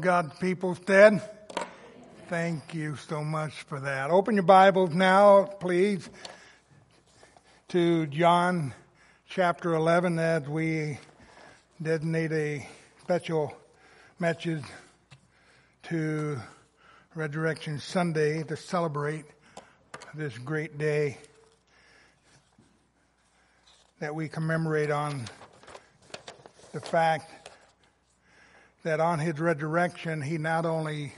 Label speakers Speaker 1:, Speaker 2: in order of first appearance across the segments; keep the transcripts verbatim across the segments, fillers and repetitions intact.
Speaker 1: God's people said. Thank you so much for that. Open your Bibles now, please, to John chapter eleven as we designate a special message to Resurrection Sunday to celebrate this great day that we commemorate on the fact that on his resurrection, he not only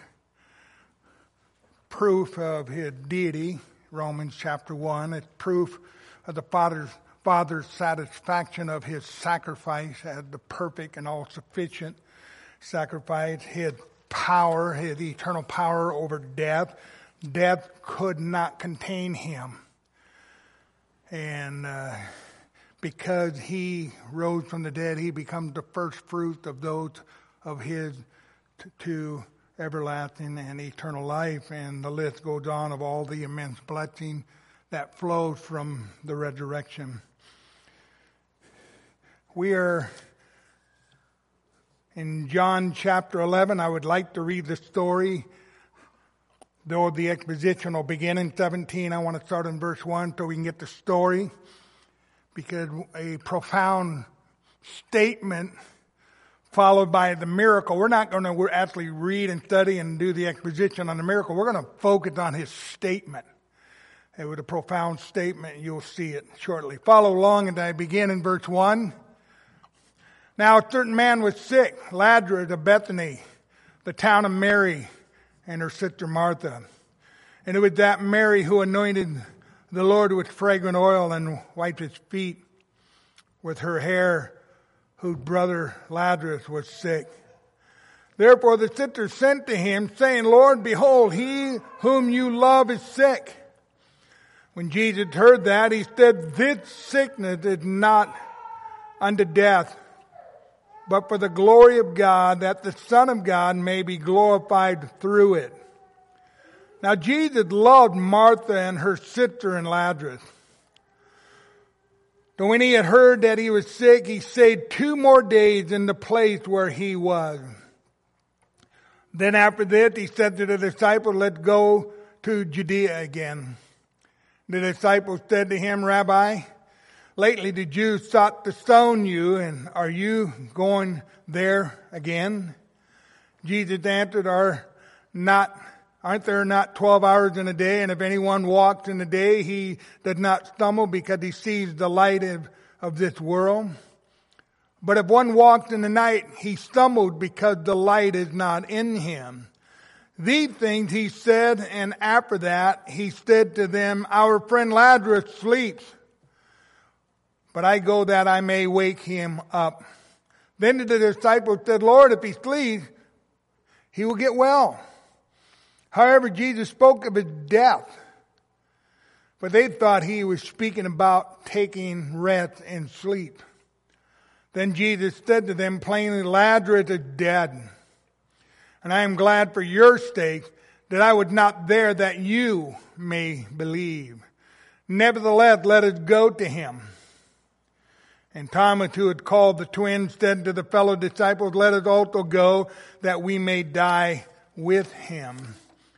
Speaker 1: proof of his deity, Romans chapter one, it's proof of the Father's, Father's satisfaction of his sacrifice as the perfect and all-sufficient sacrifice, his power, his eternal power over death. Death could not contain him. And uh, because he rose from the dead, he becomes the first fruit of those of his t- to everlasting and eternal life. And the list goes on of all the immense blessing that flows from the resurrection. We are in John chapter eleven. I would like to read the story, though the exposition will begin in seventeen. I want to start in verse one so we can get the story, because a profound statement followed by the miracle. We're not going to actually read and study and do the exposition on the miracle. We're going to focus on his statement. It was a profound statement. You'll see it shortly. Follow along, and I begin in verse one. Now a certain man was sick, Lazarus of Bethany, the town of Mary and her sister Martha. And it was that Mary who anointed the Lord with fragrant oil and wiped his feet with her hair, whose brother Lazarus was sick. Therefore the sisters sent to him, saying, Lord, behold, he whom you love is sick. When Jesus heard that, he said, this sickness is not unto death, but for the glory of God, that the Son of God may be glorified through it. Now Jesus loved Martha and her sister and Lazarus. So when he had heard that he was sick, he stayed two more days in the place where he was. Then after this, he said to the disciples, let's go to Judea again. The disciples said to him, Rabbi, lately the Jews sought to stone you, and are you going there again? Jesus answered, are not Aren't there not twelve hours in a day? And if anyone walks in the day, he does not stumble because he sees the light of, of this world. But if one walks in the night, he stumbles because the light is not in him. These things he said, and after that he said to them, our friend Lazarus sleeps, but I go that I may wake him up. Then the disciples said, Lord, if he sleeps, he will get well. However, Jesus spoke of his death, but they thought he was speaking about taking rest and sleep. Then Jesus said to them plainly, Lazarus is dead, and I am glad for your sake that I was not there, that you may believe. Nevertheless, let us go to him. And Thomas, who had called the twins, said to the fellow disciples, let us also go, that we may die with him.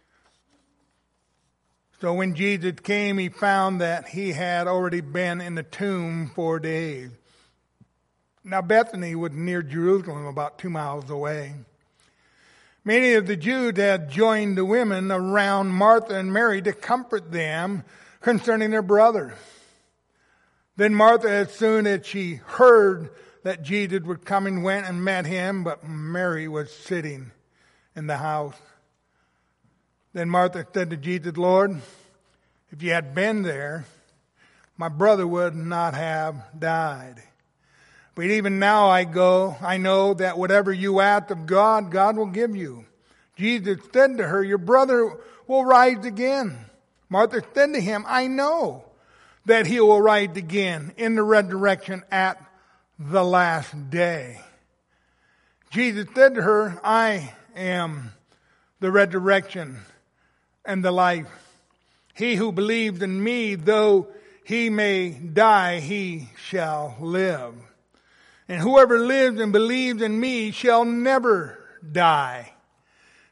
Speaker 1: So when Jesus came, he found that he had already been in the tomb four days. Now Bethany was near Jerusalem, about two miles away. Many of the Jews had joined the women around Martha and Mary to comfort them concerning their brother. Then Martha, as soon as she heard that Jesus was coming, went and met him, but Mary was sitting in the house. Then Martha said to Jesus, Lord, if you had been there, my brother would not have died. But even now I go, I know that whatever you ask of God, God will give you. Jesus said to her, your brother will rise again. Martha said to him, I know that he will rise again in the resurrection at the last day. Jesus said to her, I am the resurrection and the life. He who believes in me, though he may die, he shall live. And whoever lives and believes in me shall never die.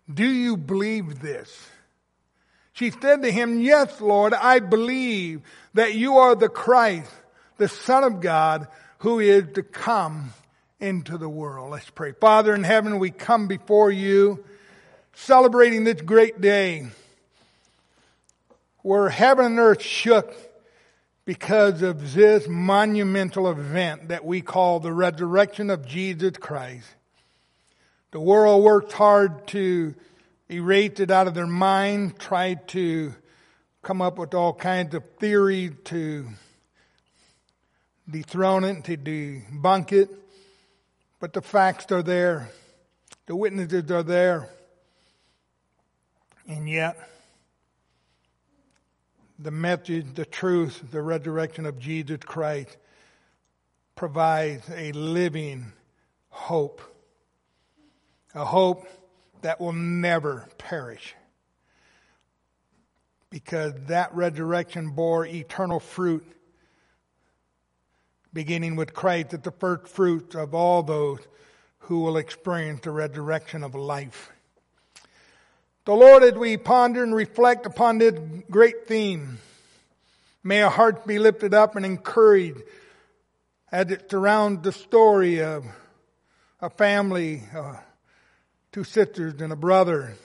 Speaker 1: Do you believe this? She said to him, Yes, Lord, I believe that you are the Christ, the Son of God, who is to come into the world. Let's pray. Father in heaven, we come before you celebrating this great day where heaven and earth shook because of this monumental event that we call the resurrection of Jesus Christ. The world worked hard to erase it out of their mind, tried to come up with all kinds of theories to dethrone it, to debunk it. But the facts are there. The witnesses are there. And yet, the message, the truth, the resurrection of Jesus Christ provides a living hope. A hope that will never perish. Because that resurrection bore eternal fruit, beginning with Christ as the first fruits of all those who will experience the resurrection of life. The Lord, as we ponder and reflect upon this great theme, may our hearts be lifted up and encouraged as it surrounds the story of a family, uh, two sisters and a brother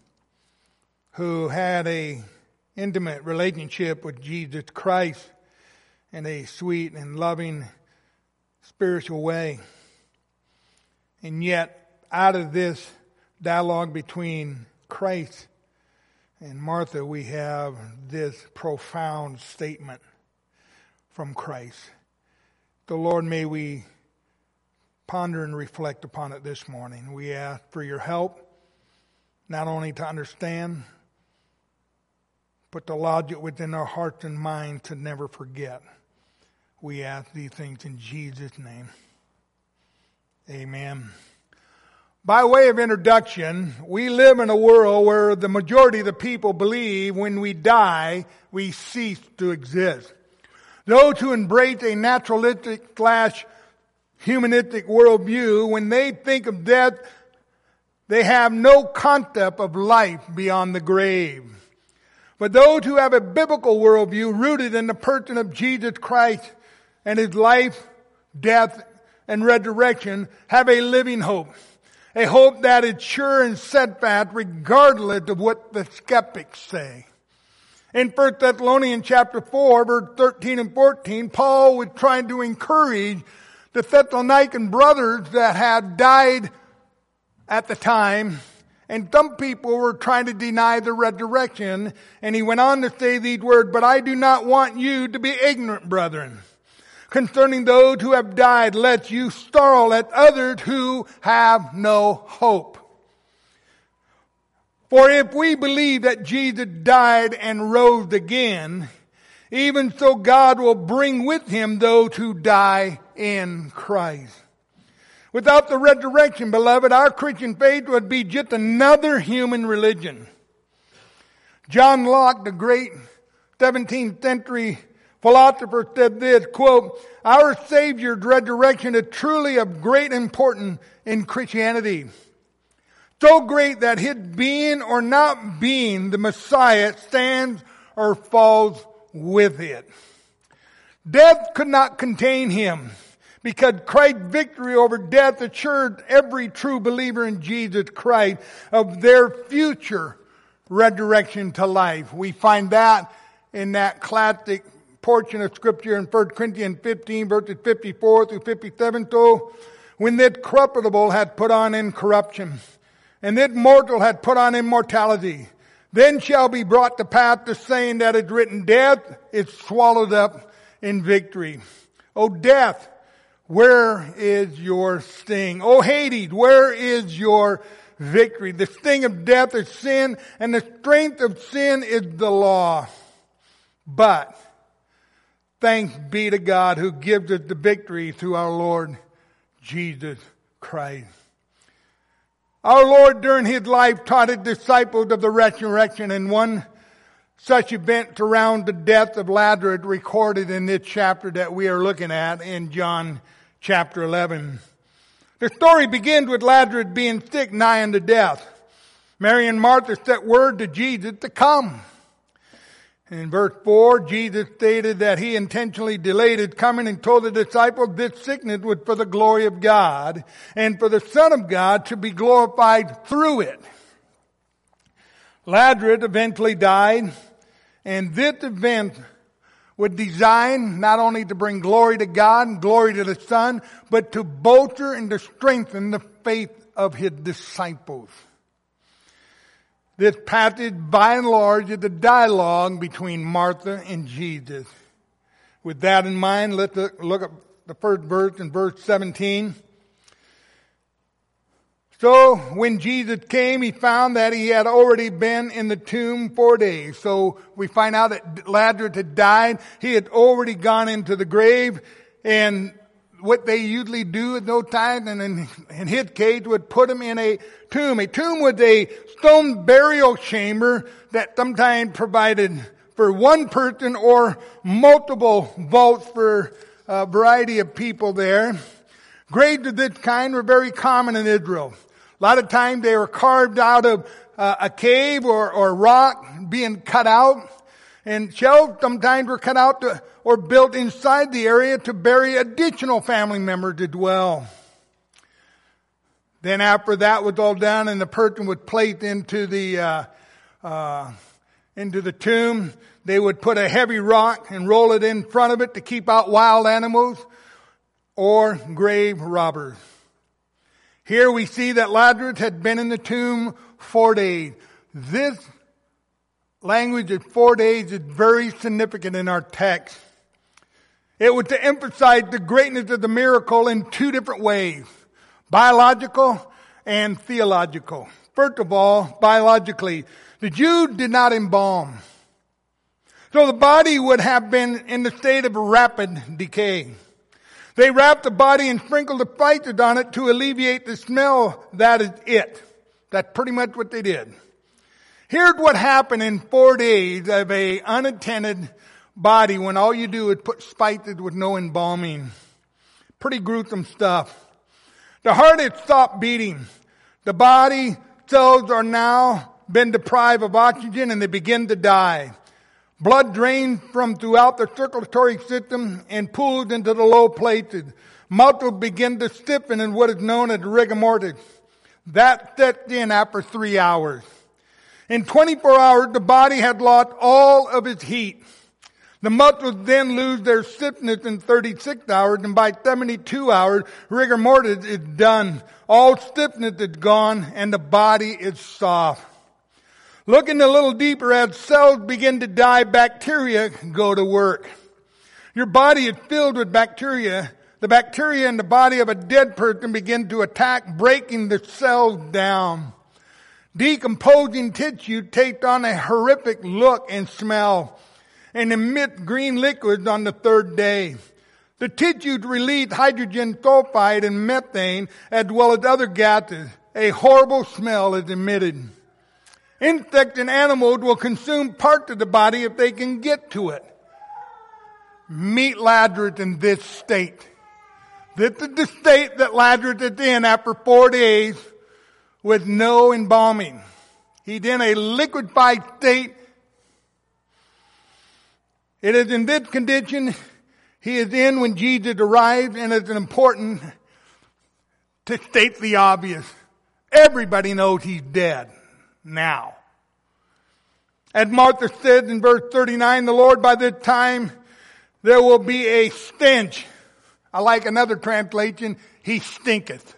Speaker 1: who had a intimate relationship with Jesus Christ in a sweet and loving spiritual way. And yet, out of this dialogue between Christ and Martha, we have this profound statement from Christ. The Lord, may we ponder and reflect upon it this morning. We ask for your help, not only to understand, but to lodge it within our hearts and minds to never forget. We ask these things in Jesus' name. Amen. By way of introduction, we live in a world where the majority of the people believe when we die, we cease to exist. Those who embrace a naturalistic slash humanistic worldview, when they think of death, they have no concept of life beyond the grave. But those who have a biblical worldview rooted in the person of Jesus Christ and his life, death, and resurrection have a living hope. A hope that is sure and steadfast regardless of what the skeptics say. In First Thessalonians chapter four, verse thirteen and fourteen, Paul was trying to encourage the Thessalonican brothers that had died at the time, and some people were trying to deny the resurrection, and he went on to say these words, "But I do not want you to be ignorant, brethren, concerning those who have died, lest you startle at others who have no hope. For if we believe that Jesus died and rose again, even so God will bring with him those who die in Christ." Without the resurrection, beloved, our Christian faith would be just another human religion. John Locke, the great seventeenth century philosopher, said this, quote, "Our Savior's resurrection is truly of great importance in Christianity. So great that his being or not being the Messiah stands or falls with it. Death could not contain him, because Christ's victory over death assured every true believer in Jesus Christ of their future resurrection to life." We find that in that classic portion of Scripture in First Corinthians fifteen, verses fifty-four through fifty-seven. "So when this corruptible had put on incorruption, and this mortal had put on immortality, then shall be brought to pass the saying that is written, death is swallowed up in victory. O death, where is your sting? O Hades, where is your victory? The sting of death is sin, and the strength of sin is the law. But thanks be to God who gives us the victory through our Lord Jesus Christ." Our Lord during his life taught his disciples of the resurrection, and one such event around the death of Lazarus recorded in this chapter that we are looking at in John chapter eleven. The story begins with Lazarus being sick nigh unto death. Mary and Martha sent word to Jesus to come. In verse four, Jesus stated that he intentionally delayed his coming and told the disciples this sickness was for the glory of God and for the Son of God to be glorified through it. Lazarus eventually died, and this event was designed not only to bring glory to God and glory to the Son, but to bolster and to strengthen the faith of his disciples. This passage, by and large, is a dialogue between Martha and Jesus. With that in mind, let's look at the first verse in verse seventeen. So, when Jesus came, he found that he had already been in the tomb four days. So, we find out that Lazarus had died. He had already gone into the grave. And what they usually do at those times, and in, in his case, would put him in a tomb. A tomb was a stone burial chamber that sometimes provided for one person or multiple vaults for a variety of people there. Graves of this kind were very common in Israel. A lot of times they were carved out of uh, a cave or, or rock being cut out. And shelves sometimes were cut out to, or built inside the area to bury additional family members as well. Then after that was all done and the person was placed into the, uh, uh, into the tomb, they would put a heavy rock and roll it in front of it to keep out wild animals or grave robbers. Here we see that Lazarus had been in the tomb four days. This language of four days is very significant in our text. It was to emphasize the greatness of the miracle in two different ways. Biological and theological. First of all, biologically, the Jews did not embalm. So the body would have been in the state of rapid decay. They wrapped the body and sprinkled the spices on it to alleviate the smell. That is it. That's pretty much what they did. Here's what happened in four days of a unattended body when all you do is put spices with no embalming. Pretty gruesome stuff. The heart had stopped beating. The body cells are now been deprived of oxygen and they begin to die. Blood drains from throughout the circulatory system and pools into the low places. Muscles begin to stiffen in what is known as rigor mortis. That sets in after three hours. In twenty-four hours, the body had lost all of its heat. The muscles then lose their stiffness in thirty-six hours, and by seventy-two hours, rigor mortis is done. All stiffness is gone, and the body is soft. Looking a little deeper, as cells begin to die, bacteria go to work. Your body is filled with bacteria. The bacteria in the body of a dead person begin to attack, breaking the cells down. Decomposing tissue takes on a horrific look and smell and emits green liquids on the third day. The tissues release hydrogen sulfide and methane as well as other gases. A horrible smell is emitted. Insects and animals will consume parts of the body if they can get to it. Meet Lazarus in this state. This is the state that Lazarus is in after four days with no embalming. He's in a liquefied state. It is in this condition he is in when Jesus arrives, and it's important to state the obvious. Everybody knows he's dead now. As Martha said in verse thirty-nine, the Lord, by this time there will be a stench. I like another translation, he stinketh.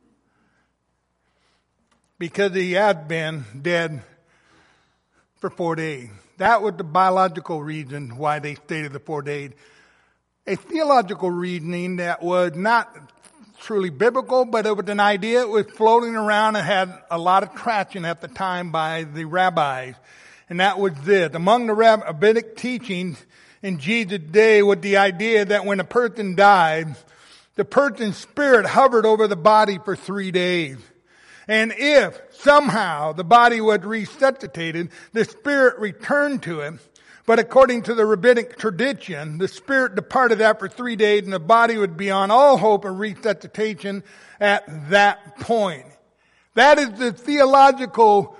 Speaker 1: Because he had been dead for four days. That was the biological reason why they stated the four days. A theological reasoning that was not truly biblical, but it was an idea that was floating around and had a lot of traction at the time by the rabbis. And that was this. Among the rabbinic teachings in Jesus' day was the idea that when a person died, the person's spirit hovered over the body for three days. And if somehow the body was resuscitated, the spirit returned to it. But according to the rabbinic tradition, the spirit departed after three days and the body would be on all hope of resuscitation at that point. That is the theological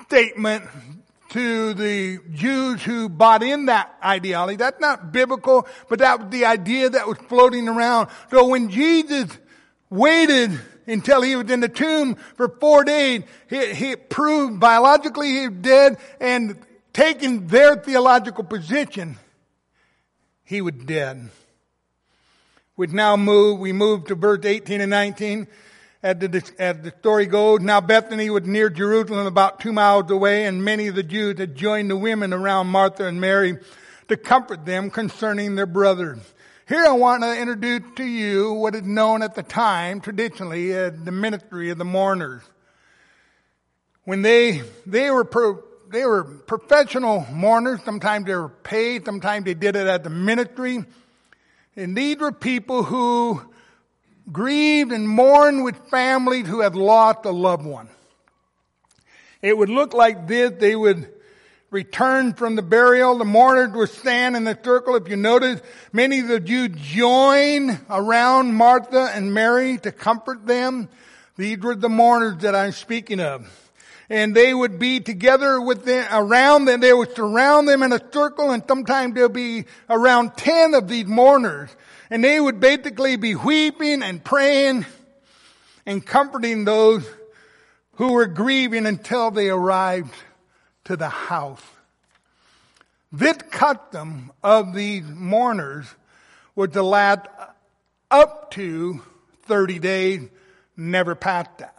Speaker 1: statement to the Jews who bought in that ideology. That's not biblical, but that was the idea that was floating around. So when Jesus waited until he was in the tomb for four days, he, he proved biologically he was dead, and taking their theological position, he was dead. We now move, we move to verse eighteen and nineteen. As the, as the story goes, now Bethany was near Jerusalem, about two miles away, and many of the Jews had joined the women around Martha and Mary to comfort them concerning their brothers. Here I want to introduce to you what is known at the time, traditionally, as the ministry of the mourners. When they, they were, pro, they were professional mourners, sometimes they were paid, sometimes they did it as a ministry. And these were people who grieved and mourned with families who had lost a loved one. It would look like this. They would return from the burial. The mourners would stand in the circle. If you notice, many of the Jews joined around Martha and Mary to comfort them. These were the mourners that I'm speaking of. And they would be together with them, around them. They would surround them in a circle, and sometimes there'll be around ten of these mourners. And they would basically be weeping and praying and comforting those who were grieving until they arrived to the house. This custom of these mourners was to last up to thirty days, never past that.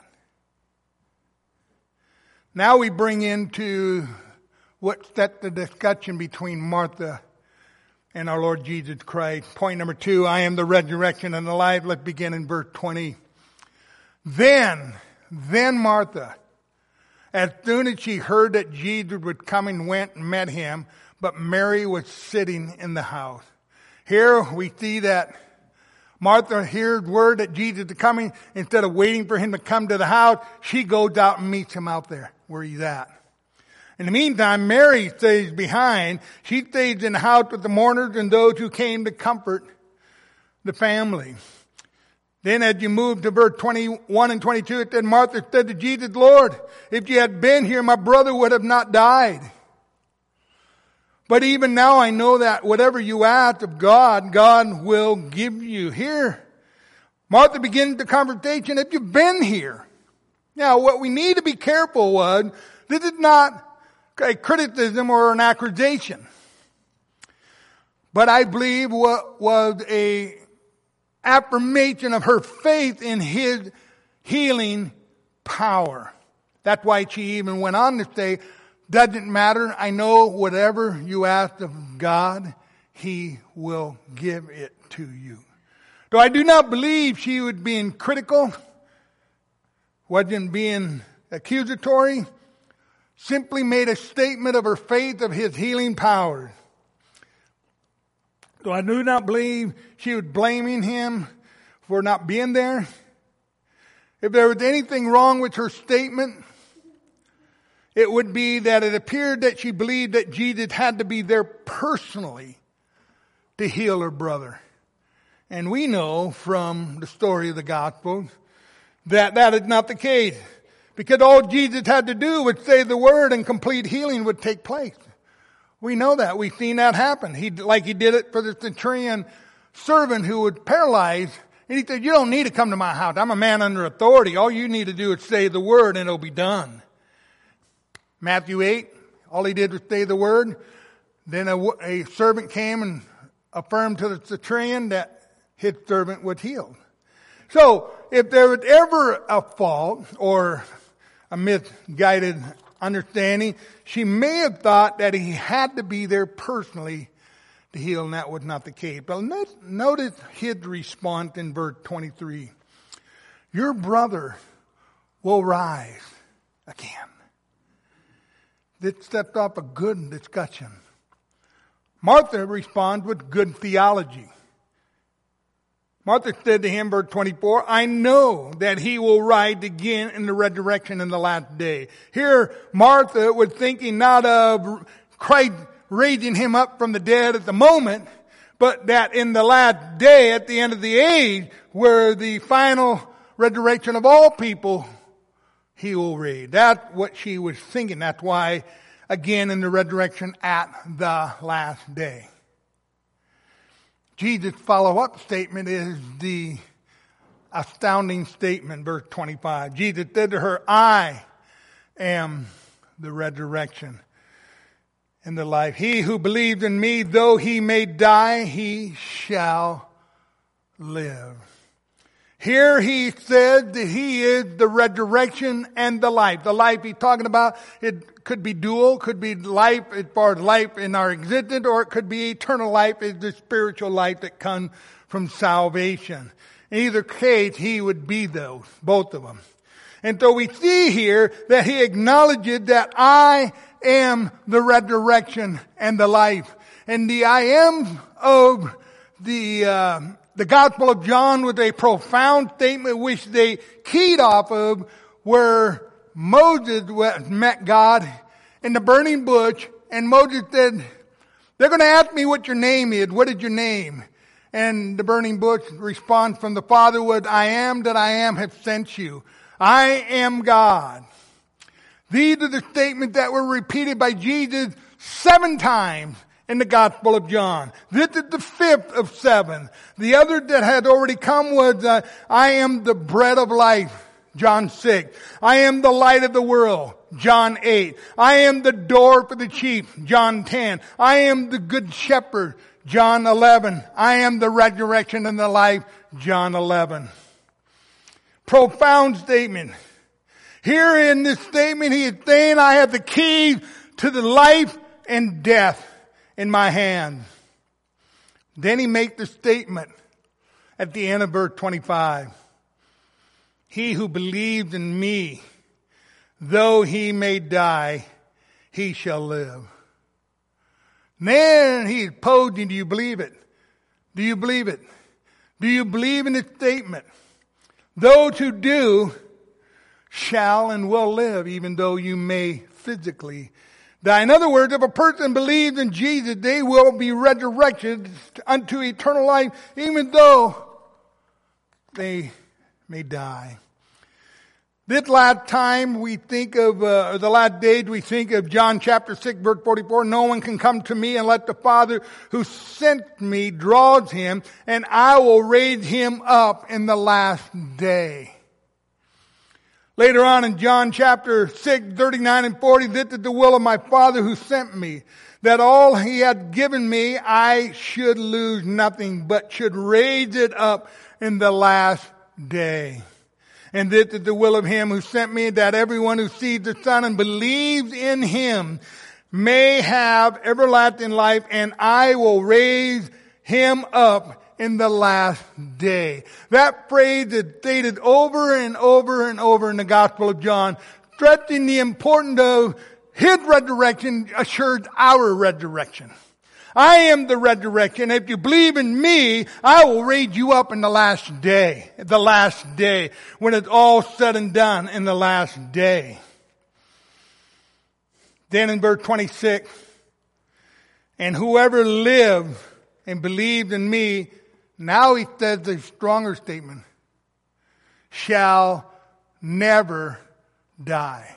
Speaker 1: Now we bring into what set the discussion between Martha and our Lord Jesus Christ. Point number two, I am the resurrection and the life. Let's begin in verse twenty. Then, then Martha, as soon as she heard that Jesus was coming, went and met him, but Mary was sitting in the house. Here we see that Martha hears word that Jesus is coming. Instead of waiting for him to come to the house, she goes out and meets him out there where he's at. In the meantime, Mary stays behind. She stays in the house with the mourners and those who came to comfort the family. Then as you move to verse twenty-one and twenty-two, it said, Martha said to Jesus, Lord, if you had been here, my brother would have not died. But even now I know that whatever you ask of God, God will give you. Here, Martha begins the conversation, if you've been here. Now, what we need to be careful was, this is not a criticism or an accusation. But I believe what was a affirmation of her faith in his healing power. That's why she even went on to say, doesn't matter. I know whatever you ask of God, he will give it to you. Though I do not believe she was being critical, wasn't being accusatory, simply made a statement of her faith of his healing powers. So I do not believe she was blaming him for not being there. If there was anything wrong with her statement, it would be that it appeared that she believed that Jesus had to be there personally to heal her brother. And we know from the story of the Gospels that that is not the case. Because all Jesus had to do was say the word and complete healing would take place. We know that. We've seen that happen. He, like he did it for the centurion servant who was paralyzed. And he said, you don't need to come to my house. I'm a man under authority. All you need to do is say the word and it'll be done. Matthew eight, all he did was say the word. Then a, a servant came and affirmed to the centurion that his servant was healed. So, if there was ever a fault or a misguided understanding, she may have thought that he had to be there personally to heal, and that was not the case. But notice his response in verse twenty-three. Your brother will rise again. This sets off a good discussion. Martha responds with good theology. Martha said to him, verse twenty-four, I know that he will rise again in the resurrection in the last day. Here, Martha was thinking not of Christ raising him up from the dead at the moment, but that in the last day, at the end of the age, where the final resurrection of all people, he will raise. That's what she was thinking. That's why, again, in the resurrection at the last day. Jesus' follow-up statement is the astounding statement, verse twenty-five. Jesus said to her, I am the resurrection and the life. He who believes in me, though he may die, he shall live. Here he said that he is the resurrection and the life. The life he's talking about, it could be dual, could be life as far as life in our existence, or it could be eternal life as the spiritual life that comes from salvation. In either case, he would be those, both of them. And so we see here that he acknowledges that I am the resurrection and the life. And the I am of the uh, the Gospel of John was a profound statement which they keyed off of, where Moses met God in the burning bush, and Moses said, they're going to ask me what your name is. What is your name? And the burning bush response from the Father was, I am that I am have sent you. I am God. These are the statements that were repeated by Jesus seven times in the Gospel of John. This is the fifth of seven. The other that had already come was, uh, I am the bread of life, John six. I am the light of the world, John eight. I am the door for the sheep, John ten. I am the good shepherd, John eleven. I am the resurrection and the life, John eleven. Profound statement. Here in this statement, he is saying, I have the key to the life and death in my hand. Then he makes the statement at the end of verse twenty-five. He who believes in me, though he may die, he shall live. Then he's posing, do you believe it? Do you believe it? Do you believe in this statement? Those who do shall and will live, even though you may physically die. In other words, if a person believes in Jesus, they will be resurrected unto eternal life, even though they may die. This last time we think of, uh, or the last days we think of John chapter six verse forty-four, no one can come to me unless the Father who sent me draws him, and I will raise him up in the last day. Later on in John chapter six, thirty-nine and forty, this is the will of my Father who sent me, that all he had given me I should lose nothing, but should raise it up in the last day. And this is the will of him who sent me, that everyone who sees the Son and believes in him may have everlasting life, and I will raise him up in the last day. That phrase is stated over and over and over in the Gospel of John, stressing the importance of his resurrection assures our resurrection. I am the resurrection. If you believe in me, I will raise you up in the last day. The last day. When it's all said and done in the last day. Then in verse twenty-six, and whoever lives and believes in me, now he says a stronger statement, shall never die.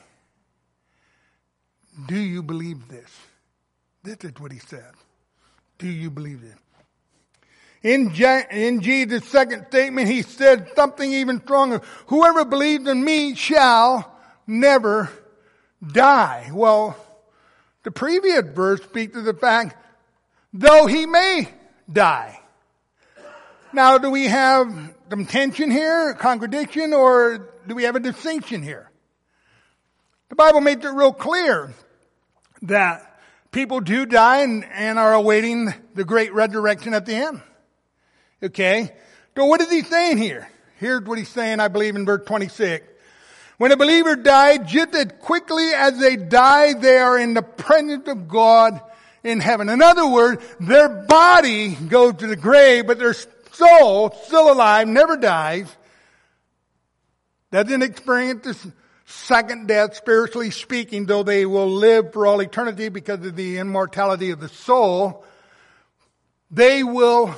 Speaker 1: Do you believe this? This is what he said. Do you believe it? In, Je- in Jesus' second statement, he said something even stronger. Whoever believes in me shall never die. Well, the previous verse speaks to the fact, though he may die. Now, do we have some tension here, contradiction, or do we have a distinction here? The Bible makes it real clear that people do die and, and are awaiting the great resurrection at the end. Okay? So what is he saying here? Here's what he's saying, I believe, in verse twenty-six. When a believer dies, just as quickly as they die, they are in the presence of God in heaven. In other words, their body goes to the grave, but their soul, still alive, never dies, doesn't experience this second death, spiritually speaking, though they will live for all eternity because of the immortality of the soul. They will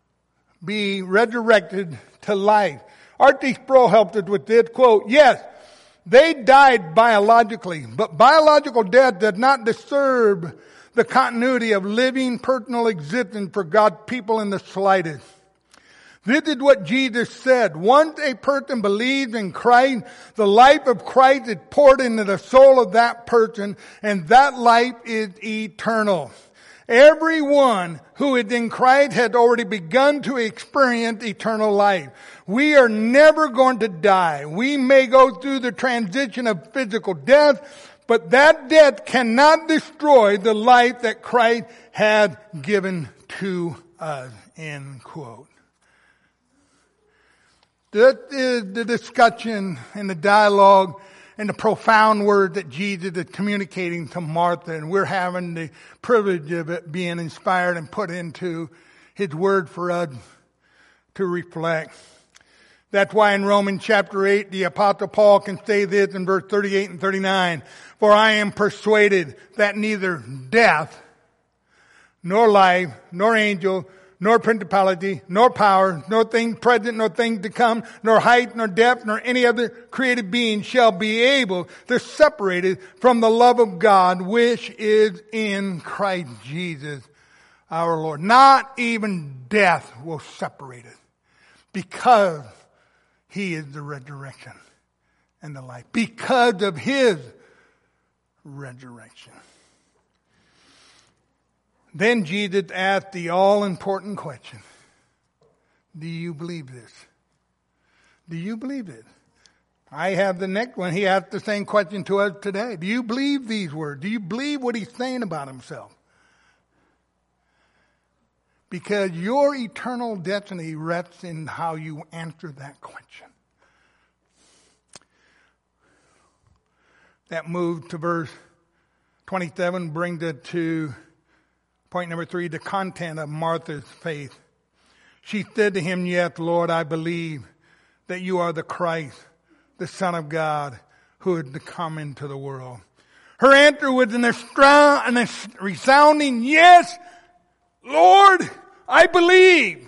Speaker 1: be resurrected to life. R T Sproul helped us with this quote, yes, They died biologically, but biological death did not disturb the continuity of living personal existence for God's people in the slightest. This is what Jesus said. Once a person believes in Christ, the life of Christ is poured into the soul of that person, and that life is eternal. Everyone who is in Christ has already begun to experience eternal life. We are never going to die. We may go through the transition of physical death, but that death cannot destroy the life that Christ had given to us. End quote. That is the discussion and the dialogue and the profound word that Jesus is communicating to Martha, and we're having the privilege of it being inspired and put into His word for us to reflect. That's why in Romans chapter eight, the Apostle Paul can say this in verse thirty-eight and thirty-nine, "For I am persuaded that neither death, nor life, nor angel, nor principality, nor power, nor things present, nor things to come, nor height, nor depth, nor any other created being shall be able to separate us from the love of God which is in Christ Jesus our Lord." Not even death will separate us, because He is the resurrection and the life. Because of His resurrection. Then Jesus asked the all-important question. Do you believe this? Do you believe it? I have the next one. He asked the same question to us today. Do you believe these words? Do you believe what He's saying about Himself? Because your eternal destiny rests in how you answer that question. That move to verse twenty-seven brings it to point number three, the content of Martha's faith. She said to Him, "Yes, Lord, I believe that You are the Christ, the Son of God, who is to come into the world." Her answer was an, astra- an resounding, "Yes, Lord, I believe."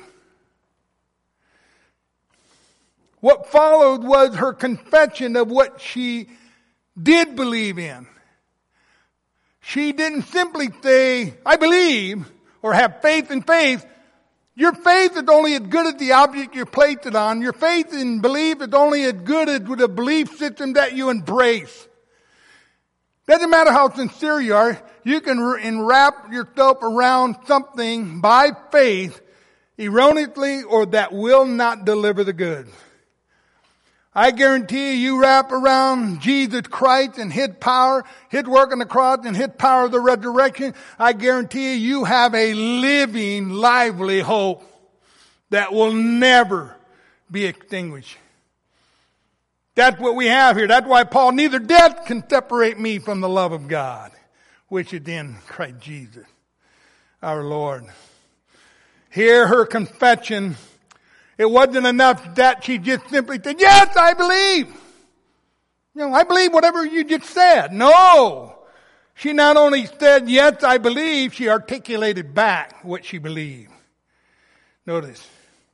Speaker 1: What followed was her confession of what she did believe in. She didn't simply say, "I believe," or have faith in faith. Your faith is only as good as the object you placed it on. Your faith and belief is only as good as the belief system that you embrace. Doesn't matter how sincere you are, you can enwrap yourself around something by faith erroneously or that will not deliver the goods. I guarantee you, you wrap around Jesus Christ and His power, His work on the cross and His power of the resurrection, I guarantee you, you have a living, lively hope that will never be extinguished. That's what we have here. That's why Paul, "Neither death can separate me from the love of God, which is in Christ Jesus, our Lord." Here, her confession, it wasn't enough that she just simply said, "Yes, I believe. You know, I believe whatever you just said." No. She not only said, "Yes, I believe," she articulated back what she believed. Notice.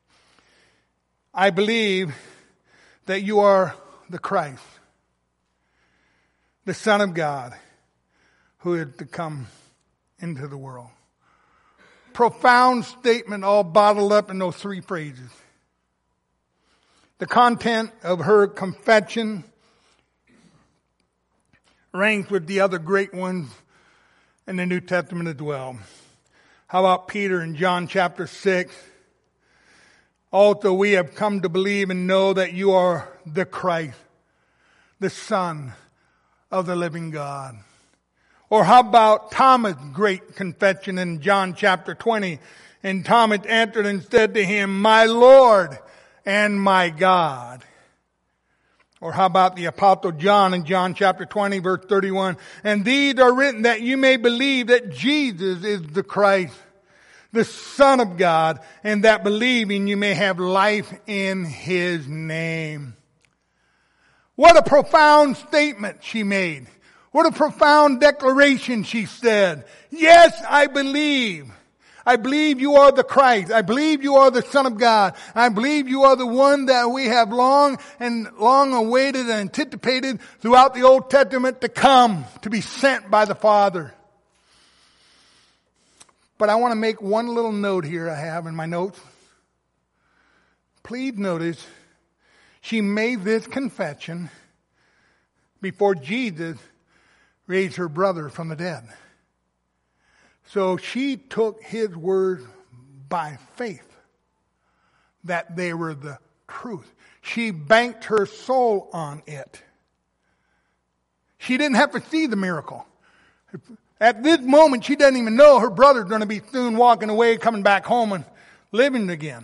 Speaker 1: "I believe that You are the Christ, the Son of God, who is to come into the world." Profound statement all bottled up in those three phrases. The content of her confession ranks with the other great ones in the New Testament as well. How about Peter in John chapter six? "Also we have come to believe and know that You are the Christ, the Son of the living God." Or how about Thomas' great confession in John chapter twenty? "And Thomas answered and said to Him, 'My Lord and my God.'" Or how about the Apostle John in John chapter twenty verse thirty-one? "And these are written that you may believe that Jesus is the Christ, the Son of God, and that believing you may have life in His name." What a profound statement she made. What a profound declaration she said. "Yes, I believe. I believe you are the Christ. I believe you are the Son of God. I believe you are the one that we have long and long awaited and anticipated throughout the Old Testament to come, to be sent by the Father. But I want to make one little note here I have in my notes. Please notice, she made this confession before Jesus raised her brother from the dead. So she took his word by faith that they were the truth. She banked her soul on it. She didn't have to see the miracle. At this moment, she doesn't even know her brother's going to be soon walking away, coming back home and living again.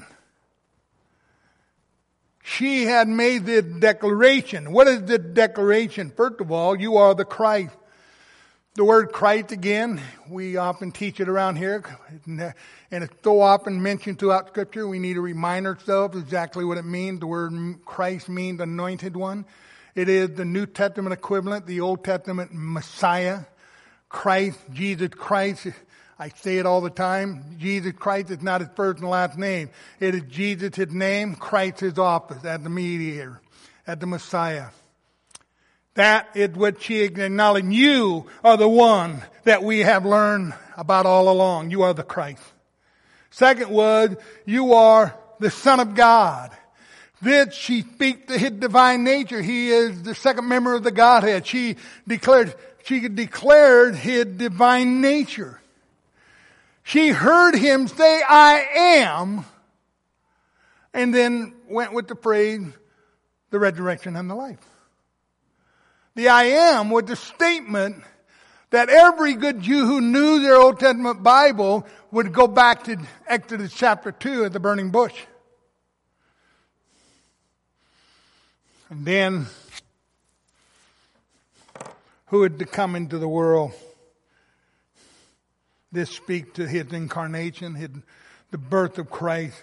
Speaker 1: She had made this declaration. What is the declaration? First of all, you are the Christ. The word Christ, again, we often teach it around here, and it's so often mentioned throughout Scripture, we need to remind ourselves exactly what it means. The word Christ means anointed one. It is the New Testament equivalent, the Old Testament Messiah. Christ, Jesus Christ, I say it all the time, Jesus Christ is not his first and last name. It is Jesus his name, Christ his office, as the mediator, as the Messiah. That is what she acknowledged. You are the one that we have learned about all along. You are the Christ. Second was, you are the Son of God. This she speaks to his divine nature. He is the second member of the Godhead. She declared, she declared his divine nature. She heard him say, I am, and then went with the phrase, the resurrection and the life. The I am was the statement that every good Jew who knew their Old Testament Bible would go back to Exodus chapter two at the burning bush. And then, who had to come into the world? This speaks to his incarnation, his, the birth of Christ.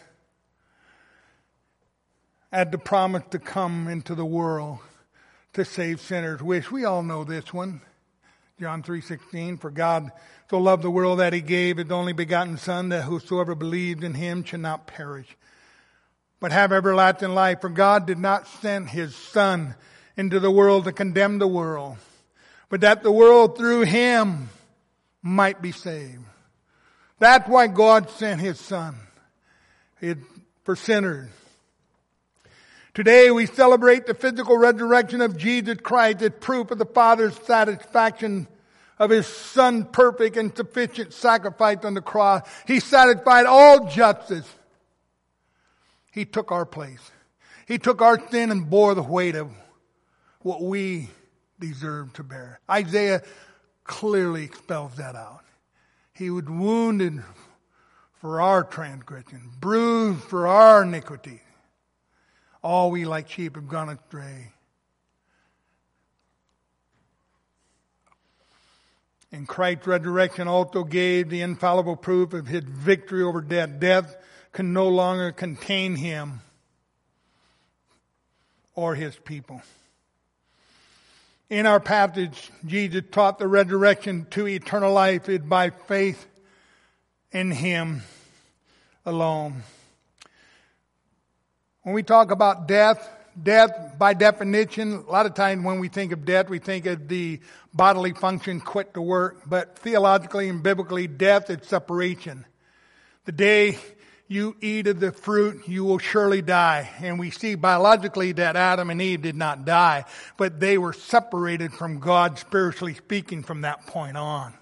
Speaker 1: Had the promise to come into the world to save sinners, which we all know this one. John three sixteen, for God so loved the world that he gave his only begotten Son, that whosoever believed in him should not perish, but have everlasting life. For God did not send his Son into the world to condemn the world, but that the world through him might be saved. That's why God sent his Son, for sinners. Today we celebrate the physical resurrection of Jesus Christ as proof of the Father's satisfaction of his Son's perfect and sufficient sacrifice on the cross. He satisfied all justice. He took our place. He took our sin and bore the weight of what we deserve to bear. Isaiah clearly spells that out. He was wounded for our transgression, bruised for our iniquity. All we like sheep have gone astray. And Christ's resurrection also gave the infallible proof of his victory over death. Death can no longer contain him or his people. In our passage, Jesus taught the resurrection to eternal life is by faith in him alone. When we talk about death, death by definition, a lot of times when we think of death, we think of the bodily function quit to work. But theologically and biblically, death is separation. The day you eat of the fruit, you will surely die. And we see biologically that Adam and Eve did not die, but they were separated from God, spiritually speaking, from that point on.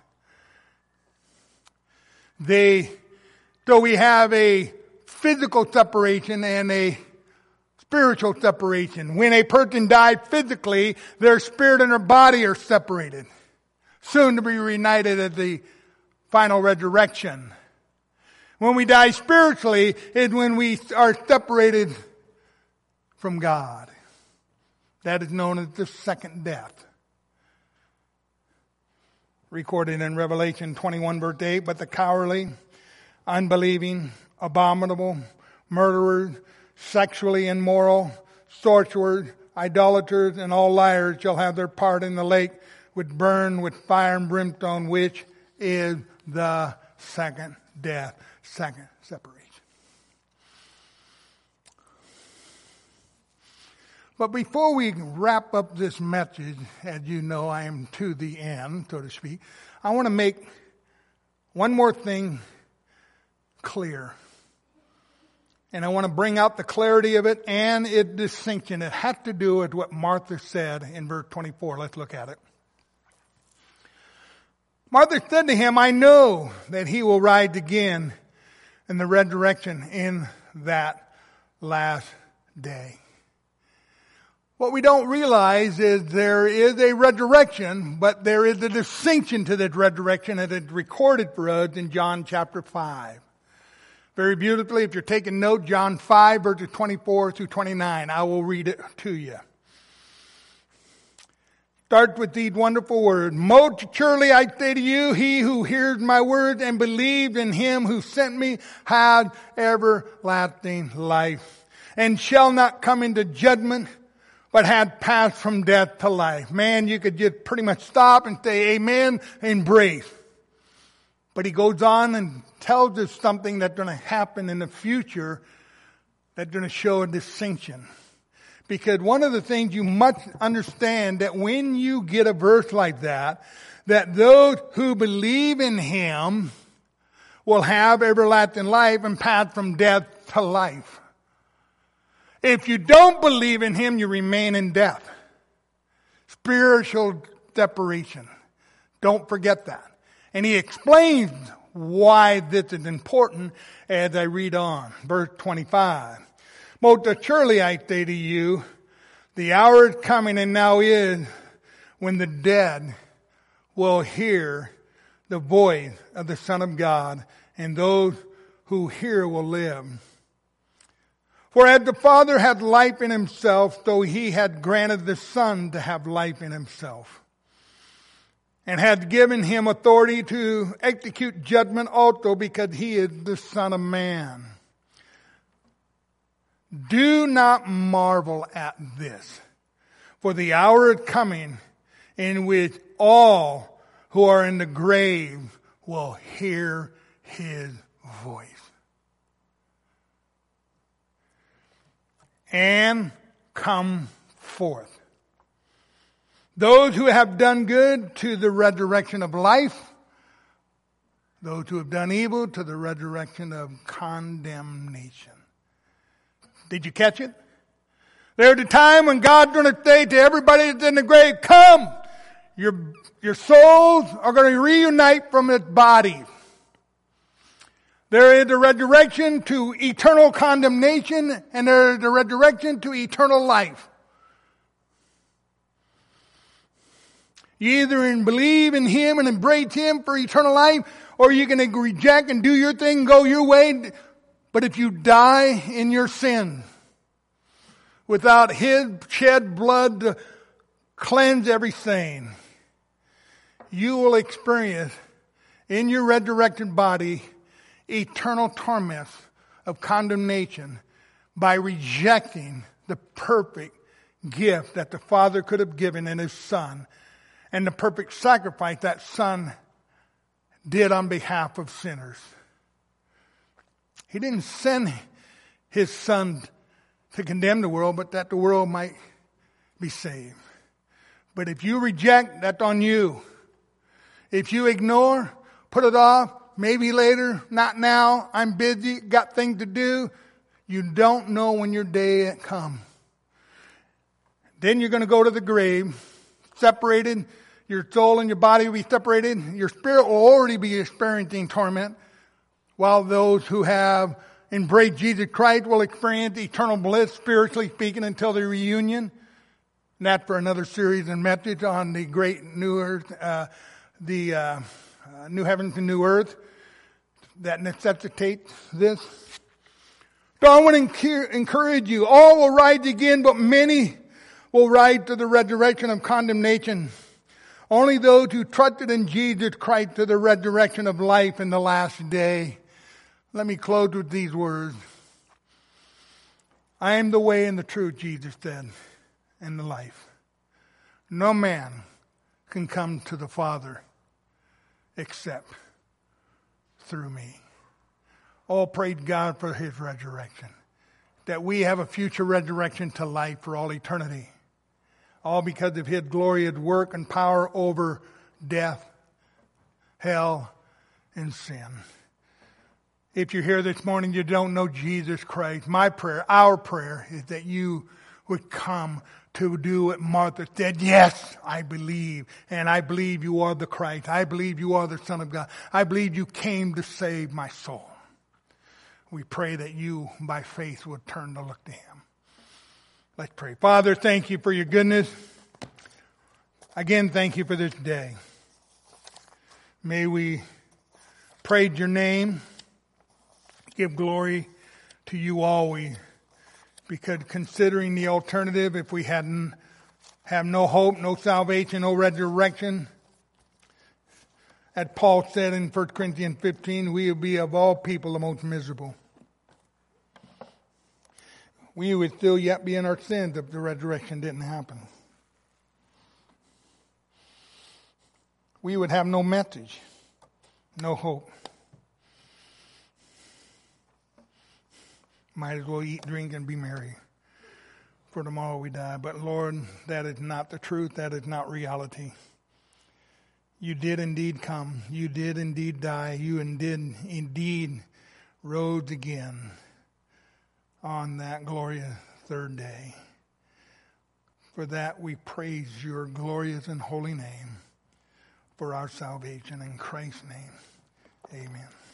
Speaker 1: They, so we have a physical separation and a spiritual separation. When a person dies physically, their spirit and their body are separated, soon to be reunited at the final resurrection. When we die spiritually is when we are separated from God. That is known as the second death. Recorded in Revelation twenty-one verse eight, but the cowardly, unbelieving, abominable, murderers, sexually immoral, sorcerers, idolaters, and all liars shall have their part in the lake which burn with fire and brimstone, which is the second death, second separation. But before we wrap up this message, as you know, I am to the end, so to speak, I want to make one more thing clear. And I want to bring out the clarity of it and its distinction. It has to do with what Martha said in verse twenty-four. Let's look at it. Martha said to him, I know that he will rise again in the resurrection in that last day. What we don't realize is there is a resurrection, but there is a distinction to that resurrection that is recorded for us in John chapter five. Very beautifully, if you're taking note, John five, verses twenty-four through twenty-nine. I will read it to you. Start with these wonderful words. Most surely I say to you, he who hears my words and believes in him who sent me has everlasting life, and shall not come into judgment, but had passed from death to life. Man, you could just pretty much stop and say amen and embrace. But he goes on and tells us something that's going to happen in the future that's going to show a distinction. Because one of the things you must understand that when you get a verse like that, that those who believe in him will have everlasting life and pass from death to life. If you don't believe in him, you remain in death. Spiritual separation. Don't forget that. And he explains why this is important as I read on. Verse twenty-five. Most surely I say to you, the hour is coming and now is when the dead will hear the voice of the Son of God, and those who hear will live. For as the Father had life in himself, so he had granted the Son to have life in himself, and had given him authority to execute judgment also, because he is the Son of Man. Do not marvel at this, for the hour is coming in which all who are in the grave will hear his voice. And come forth. Those who have done good to the resurrection of life, those who have done evil to the resurrection of condemnation. Did you catch it? There's a time when God's going to say to everybody that's in the grave, come! Your, your souls are going to reunite from its body. There is a resurrection to eternal condemnation, and there is a resurrection to eternal life. You either believe in him and embrace him for eternal life, or you're going to reject and do your thing, go your way. But if you die in your sin, without his shed blood to cleanse every stain, you will experience in your resurrected body eternal torments of condemnation by rejecting the perfect gift that the Father could have given in his Son, and the perfect sacrifice that Son did on behalf of sinners. He didn't send his Son to condemn the world, but that the world might be saved. But if you reject, that's on you. If you ignore, put it off, maybe later, not now, I'm busy, got things to do, you don't know when your day comes. Then you're going to go to the grave, separated, your soul and your body will be separated, your spirit will already be experiencing torment, while those who have embraced Jesus Christ will experience eternal bliss, spiritually speaking, until the reunion. And that's for another series and message on the great new earth, uh, the uh, uh, new heavens and new earth that necessitates this. So I want to encourage you. All will rise again, but many will rise to the resurrection of condemnation. Only those who trusted in Jesus Christ to the resurrection of life in the last day. Let me close with these words. I am the way and the truth, Jesus said, and the life. No man can come to the Father except through me. Oh, praise God for his resurrection. That we have a future resurrection to life for all eternity. All because of his glorious work and power over death, hell, and sin. If you're here this morning, you don't know Jesus Christ, my prayer, our prayer, is that you would come to do what Martha said. Yes, I believe. And I believe you are the Christ. I believe you are the Son of God. I believe you came to save my soul. We pray that you, by faith, would turn to look to him. Let's pray. Father, thank you for your goodness. Again, thank you for this day. May we praise your name, give glory to you always. Because considering the alternative, if we hadn't have no hope, no salvation, no resurrection, as Paul said in First Corinthians fifteen, we would be of all people the most miserable. We would still yet be in our sins if the resurrection didn't happen. We would have no message, no hope. Might as well eat, drink, and be merry, for tomorrow we die. But Lord, that is not the truth. That is not reality. You did indeed come. You did indeed die. You did indeed rose again on that glorious third day. For that we praise your glorious and holy name for our salvation. In Christ's name, amen.